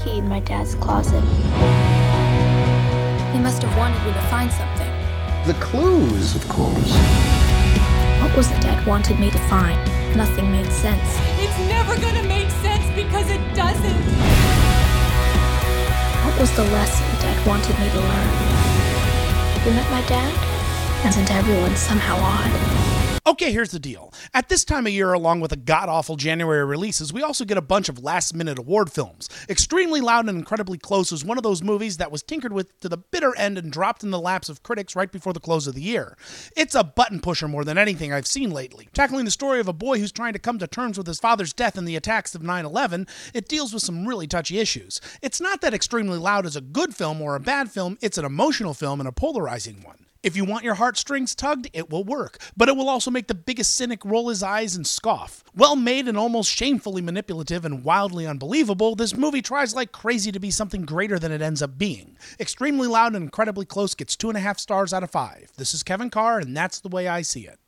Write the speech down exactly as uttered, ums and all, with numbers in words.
key in my dad's closet. He must have wanted me to find something. The clues, of course. What was it Dad wanted me to find? Nothing made sense. It's never gonna make sense because it doesn't. What was the lesson Dad wanted me to learn? You met my dad? Isn't everyone somehow odd? Okay, here's the deal. At this time of year, along with the god-awful January releases, we also get a bunch of last-minute award films. Extremely Loud and Incredibly Close was one of those movies that was tinkered with to the bitter end and dropped in the laps of critics right before the close of the year. It's a button pusher more than anything I've seen lately. Tackling the story of a boy who's trying to come to terms with his father's death in the attacks of nine eleven, it deals with some really touchy issues. It's not that Extremely Loud is a good film or a bad film, it's an emotional film and a polarizing one. If you want your heartstrings tugged, it will work, but it will also make the biggest cynic roll his eyes and scoff. Well made and almost shamefully manipulative and wildly unbelievable, this movie tries like crazy to be something greater than it ends up being. Extremely Loud and Incredibly Close gets two and a half stars out of five. This is Kevin Carr, and that's the way I see it.